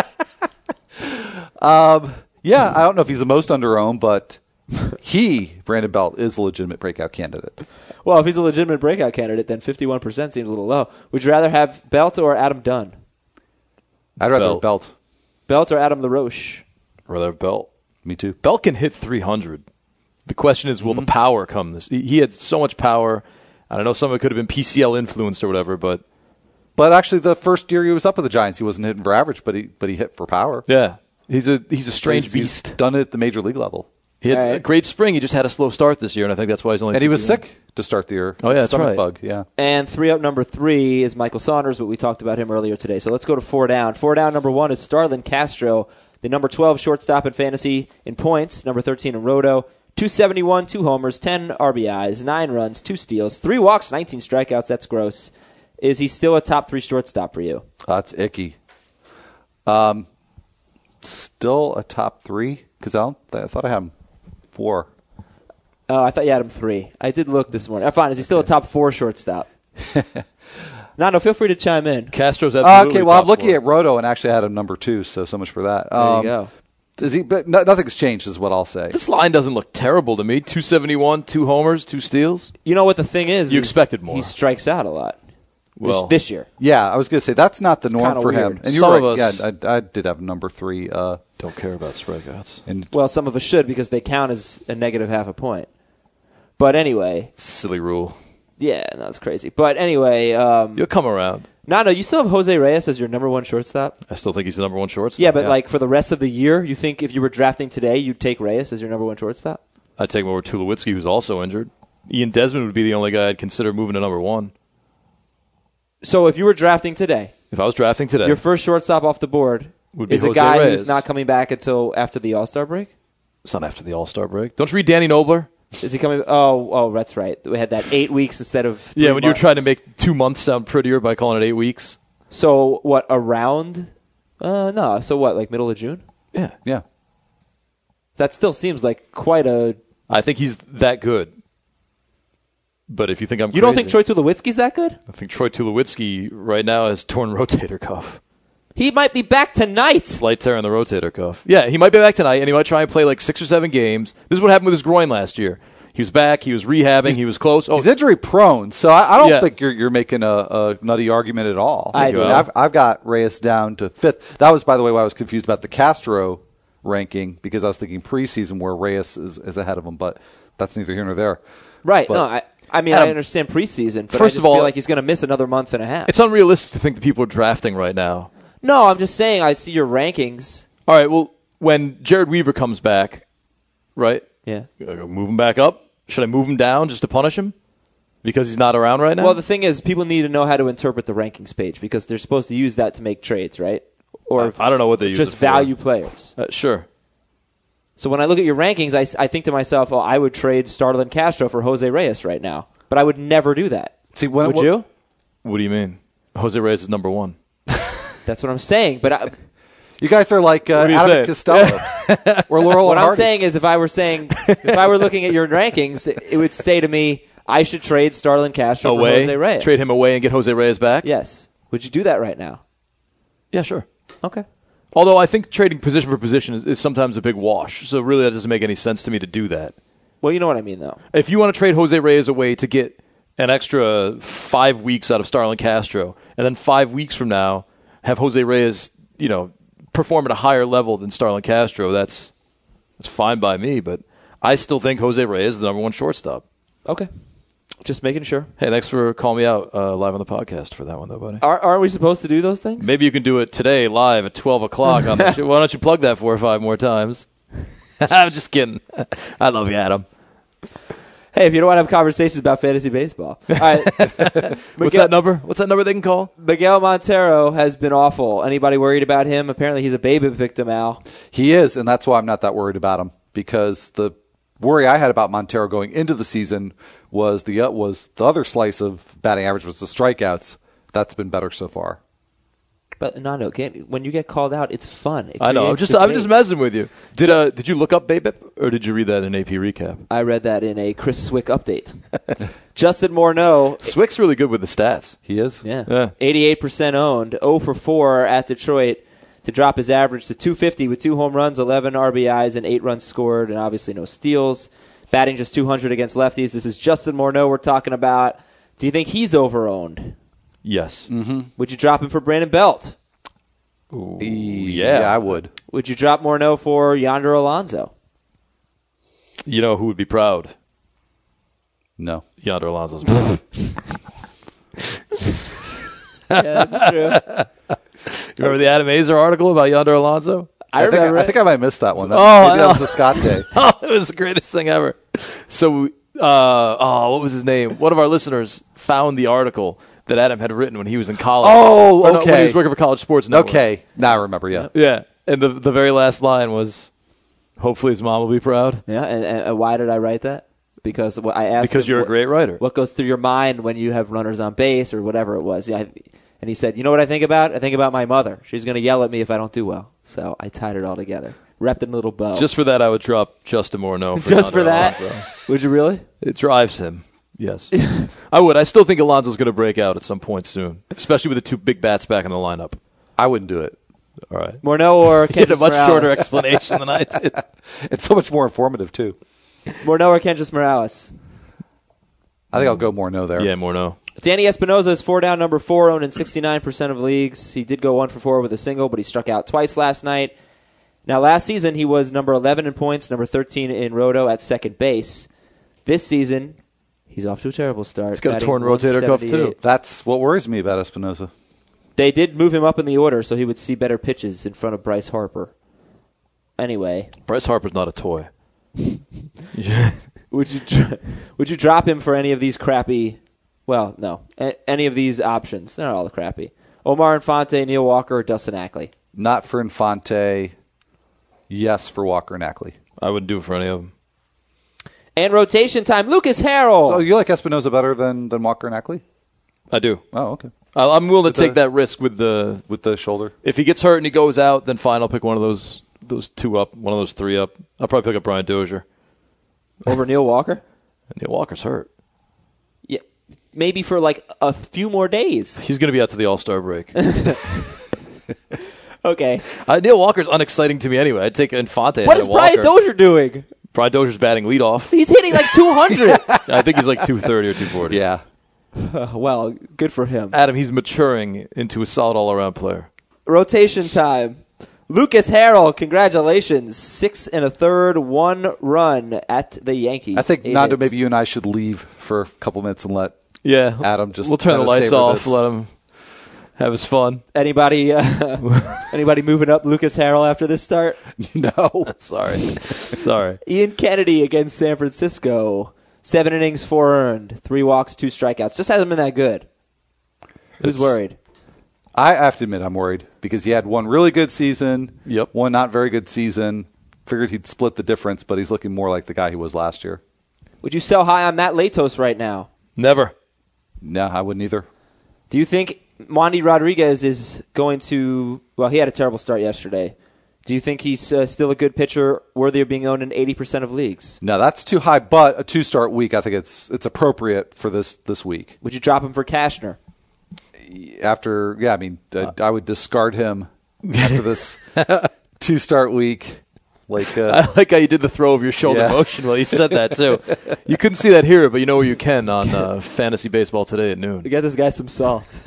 um, yeah, I don't know if he's the most under-owned, but he, Brandon Belt, is a legitimate breakout candidate. Well, if he's a legitimate breakout candidate, then fifty-one percent seems a little low. Would you rather have Belt or Adam Dunn? I'd rather Belt. Belt. Belt or Adam LaRoche? Rather have Belt. Me too. Belt can hit three hundred. The question is, will Mm-hmm. the power come? This he, he had so much power. I don't know, some of it could have been P C L influenced or whatever, but But actually, the first year he was up with the Giants, he wasn't hitting for average, but he but he hit for power. yeah, he's a he's a strange He's- beast. He's done it at the major league level, He had All a right. great spring. He just had a slow start this year, and I think that's why he's only. and he was fifty-one. sick to start the year. Oh, yeah, that's Stomach right. bug. Yeah. And three up, number three is Michael Saunders, but we talked about him earlier today. So let's go to four down. Four down, number one is Starlin Castro, the number twelve shortstop in fantasy in points, number thirteen in Roto. two seventy-one, two homers, ten R B Is, nine runs, two steals, three walks, nineteen strikeouts. That's gross. Is he still a top three shortstop for you? That's icky. Um, still a top three because I, don't- I thought I had him four. Oh, I thought you had him three. I did look this morning. Uh, fine. Is he still a top four shortstop? Nando, feel free to chime in. Castro's Uh, absolutely okay, well top I'm looking four. at Roto and actually had him number two, so so much for that. There Um, you go. Is he? But no, nothing's changed, is what I'll say. This line doesn't look terrible to me. two seventy-one, two homers, two steals. You know what the thing is? You is expected more. He strikes out a lot this, Well, this year. Yeah, I was going to say that's not the norm kinda for weird. him. And you're Some right. of us- yeah, I, I did have number three. Uh, don't care about strikeouts. and Well, some of us should because they count as a negative half a point. But anyway, Silly rule. yeah, no, that's crazy. But anyway, um, You'll come around. Nando, you still have Jose Reyes as your number one shortstop? I still think he's the number one shortstop. Yeah, but Yeah. like for the rest of the year, you think if you were drafting today, you'd take Reyes as your number one shortstop? I'd take him over Tulowitzki, who's also injured. Ian Desmond would be the only guy I'd consider moving to number one. So if you were drafting today, If I was drafting today, your first shortstop off the board Would be is a Jose guy Reyes. who's not coming back until after the All-Star break? it's not after the All-Star break. Don't you read Danny Nobler? Is he coming? Oh, oh, that's right. We had that eight weeks instead of three Yeah, when you were months. trying to make two months sound prettier by calling it eight weeks. So what? Around? Uh, no. So what? Like middle of June? Yeah. yeah, That still seems like quite a. I think he's that good. But if you think I'm You don't think Troy Tulowitzki's that good? I think Troy Tulowitzki right now has torn rotator cuff. He might be back tonight. Slight tear in the rotator cuff. Yeah, he might be back tonight, and he might try and play like six or seven games. This is what happened with his groin last year. He was back. He was rehabbing. he was close. Oh, he's injury prone, so I, I don't Yeah. think you're you're making a, a nutty argument at all. I I do. I've, I've got Reyes down to fifth. That was, by the way, why I was confused about the Castro ranking because I was thinking preseason where Reyes is, is ahead of him, but that's neither here nor there. Right. But- no, I, I mean, Adam, I understand preseason, but I first just of all- feel like he's going to miss another month and a half. it's unrealistic to think that people are drafting right now. No, I'm just saying I see your rankings. All right, well, when Jared Weaver comes back, right? Yeah. I go move him back up. Should I move him down just to punish him because he's not around right now? Well, the thing is, people need to know how to interpret the rankings page because they're supposed to use that to make trades, right? Or I don't know what they use just it for. value players. Uh, sure. So when I look at your rankings, I, s- I think to myself, oh, I would trade Starlin Castro for Jose Reyes right now. But I would never do that. See, when, would what- you? What do you mean? Jose Reyes is number one. That's what I'm saying. But I, You guys are like uh, What are you Adam saying? Costello or Laurel what and I'm Hardy. saying is, if I were saying, if I were looking at your rankings, it, it would say to me, I should trade Starlin Castro Away, for Jose Reyes. trade him away and get Jose Reyes back. Yes. Would you do that right now? Yeah, sure. Okay. Although I think trading position for position is, is sometimes a big wash, so really that doesn't make any sense to me to do that. Well, you know what I mean, though. If you want to trade Jose Reyes away to get an extra five weeks out of Starlin Castro, and then five weeks from now have Jose Reyes, you know, perform at a higher level than Starlin Castro, that's that's fine by me. But I still think Jose Reyes is the number one shortstop. Okay. Just making sure. Hey, thanks for calling me out uh, live on the podcast for that one, though, buddy. Are, aren't we supposed to do those things? Maybe you can do it today live at twelve o'clock on the show. Why don't you plug that four or five more times? I'm just kidding. I love you, Adam. Hey, if you don't want to have conversations about fantasy baseball. All right. What's Miguel, that number? What's that number they can call? Miguel Montero has been awful. Anybody worried about him? Apparently he's a baby victim, Al. He is, and that's why I'm not that worried about him, because the worry I had about Montero going into the season was the uh, was the other slice of batting average was the strikeouts. That's been better so far. But no, no. Can't, when you get called out, it's fun. It I know. I'm creates just debate. I'm just messing with you. Did uh did you look up BABIP or did you read that in A P recap? I read that in a Chris Swick update. Justin Morneau. Swick's really good with the stats. He is. Yeah. Yeah. eighty-eight percent owned. oh for four at Detroit to drop his average to two fifty with two home runs, eleven R B Is, and eight runs scored, and obviously no steals. Batting just two hundred against lefties. This is Justin Morneau we're talking about. Do you think he's over-owned? Yes. Mm-hmm. Would you drop him for Brandon Belt? Ooh, yeah. yeah. I would. Would you drop Morneau for Yonder Alonso? You know who would be proud? No. Yonder Alonso's proud. Yeah, that's true. You remember the Adam Azer article about Yonder Alonso? I, I, think, remember I it. think I might have missed that one. That, Oh, maybe that I was the Scott day. Oh, it was the greatest thing ever. So, uh, oh, what was his name? One of our listeners found the article that Adam had written when he was in college. Oh, Or no, when okay. he was working for College Sports Network. Okay. Now I remember, yeah. Yeah, and the the very last line was, "Hopefully his mom will be proud." Yeah, and, and why did I write that? Because what I asked Because him you're a what- great writer. What goes through your mind when you have runners on base or whatever it was? Yeah, I, and he said, "You know what I think about? I think about my mother. She's going to yell at me if I don't do well." So I tied it all together, wrapped in a little bow. Just for that, I would drop Justin Morneau. For Just for Yonder that? Alonso. Would you really? It drives him. Yes, I would. I still think Alonso's going to break out at some point soon, especially with the two big bats back in the lineup. I wouldn't do it. All right. Morneau or He had a Kendrys much Morales? shorter explanation than I did. It's so much more informative, too. Morneau or Kendrys Morales? I think I'll go more no there. Yeah, Morneau. Danny Espinosa is four down, number four, owned in sixty-nine percent of leagues. He did go one for four with a single, but he struck out twice last night. Now, last season, he was number eleven in points, number thirteen in roto at second base. This season, he's off to a terrible start. He's got a batting torn rotator cuff, too. one seventy-eight. That's what worries me about Espinosa. They did move him up in the order so he would see better pitches in front of Bryce Harper. Anyway, Bryce Harper's not a toy. would you dr- would you drop him for any of these crappy? Well, no, a- any of these options. They're not all crappy. Omar Infante, Neil Walker, or Dustin Ackley. Not for Infante. Yes for Walker and Ackley. I wouldn't do it for any of them. And rotation time, Lucas Harrell. So you like Espinosa better than, than Walker and Ackley? I do. Oh, okay. I- I'm willing to With take the- that risk with the. With the shoulder? If he gets hurt and he goes out, then fine. I'll pick one of those those two up, one of those three up. I'll probably pick up Brian Dozier. Over Neil Walker. And Neil Walker's hurt. Yeah, maybe for like a few more days. He's going to be out to the All Star break. Okay. uh, Neil Walker's unexciting to me anyway. I'd take Infante. What ahead is of Brian Walker. Dozier doing? Brian Dozier's batting leadoff. He's hitting like two hundred. I think he's like two thirty or two forty. Yeah. Uh, well, good for him. Adam, he's maturing into a solid all around player. Rotation time. Lucas Harrell, congratulations. Six and a third, one run at the Yankees. I think, Eight Nando, hits. maybe you and I should leave for a couple minutes and let Yeah. Adam just We'll turn the kinda lights savor off, this. let him have his fun. Anybody, uh, anybody moving up Lucas Harrell after this start? No. Sorry. Sorry. Ian Kennedy against San Francisco. Seven innings, four earned, three walks, two strikeouts. Just hasn't been that good. Who's It's- worried? I have to admit I'm worried because he had one really good season, Yep. one not very good season. Figured he'd split the difference, but he's looking more like the guy he was last year. Would you sell high on Matt Latos right now? Never. No, I wouldn't either. Do you think Wandy Rodriguez is going to... Well, he had a terrible start yesterday. Do you think he's uh, still a good pitcher, worthy of being owned in eighty percent of leagues? No, that's too high, but a two-start week, I think it's it's appropriate for this, this week. Would you drop him for Cashner? After, yeah, I mean, I, I would discard him after this two-start week. Like, uh, I like how you did the throw of your shoulder Yeah. motion while you said that, too. You couldn't see that here, but you know where you can on uh, Fantasy Baseball today at noon. We got this guy some salt.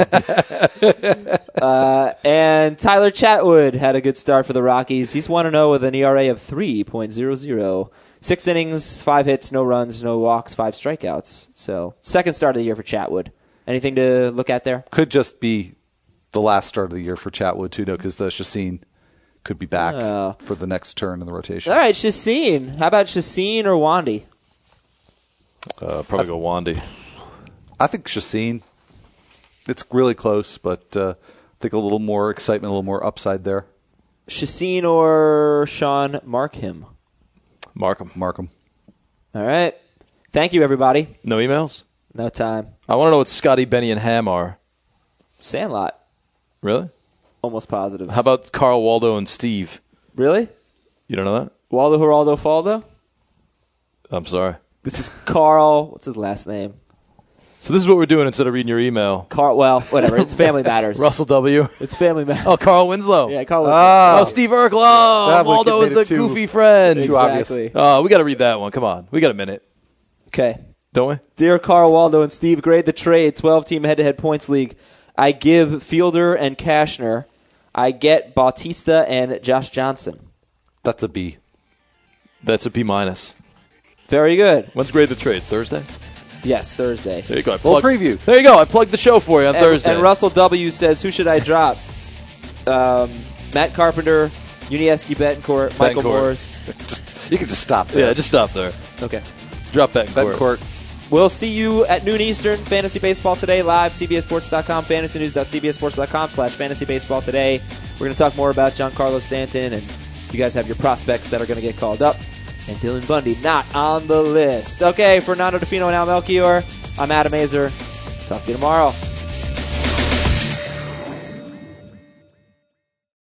uh, and Tyler Chatwood had a good start for the Rockies. He's one and oh with an E R A of three point oh oh. Six innings, five hits, no runs, no walks, five strikeouts. So, second start of the year for Chatwood. Anything to look at there? could just be the last start of the year for Chatwood, too, no, because uh, Chacin could be back Oh. for the next turn in the rotation. All right, Chacin. How about Chacin or Wandy? Uh, probably go Wandy. I think Chacin. It's really close, but uh, I think a little more excitement, a little more upside there. Chacin or Sean Markham? Markham. Markham. All right. Thank you, everybody. No emails? No time. I want to know what Scotty, Benny, and Ham are. Sandlot. Really? Almost positive. How about Carl, Waldo, and Steve? Really? You don't know that? Waldo Geraldo Faldo? I'm sorry. This is Carl. What's his last name? So this is what we're doing instead of reading your email. Carl. Well, whatever. It's Family Matters. Russell W. It's Family Matters. Oh, Carl Winslow. Yeah, Carl. Ah. Oh, Steve Urkel. Oh, That would Waldo make is it the too- goofy friend. too obvious. Exactly. Oh, we got to read that one. Come on. We got a minute. Okay. Don't we? Dear Carl, Waldo, and Steve, grade the trade. twelve-team head-to-head points league. I give Fielder and Cashner. I get Bautista and Josh Johnson. That's a B. That's a B minus. Very good. When's grade the trade? Thursday? Yes, Thursday. There you go. I Little plugged- preview. There you go. I plugged the show for you on And, Thursday. and Russell W. says, who should I drop? Um, Matt Carpenter, Unieski Betancourt, Michael Betancourt. Morris. Just, you can just stop there. Yeah, just stop there. Okay. Drop that in court. Betancourt. We'll see you at noon Eastern, Fantasy Baseball Today, live, C B S Sports dot com, fantasy news dot C B S Sports dot com slash Fantasy Baseball Today. We're going to talk more about Giancarlo Stanton, and you guys have your prospects that are going to get called up. And Dylan Bundy not on the list. Okay, for Nando DeFino and Al Melchior, I'm Adam Azer. Talk to you tomorrow.